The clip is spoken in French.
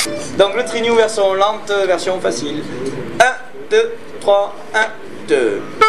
Donc le trignou version lente, version facile. 1, 2, 3, 1, 2.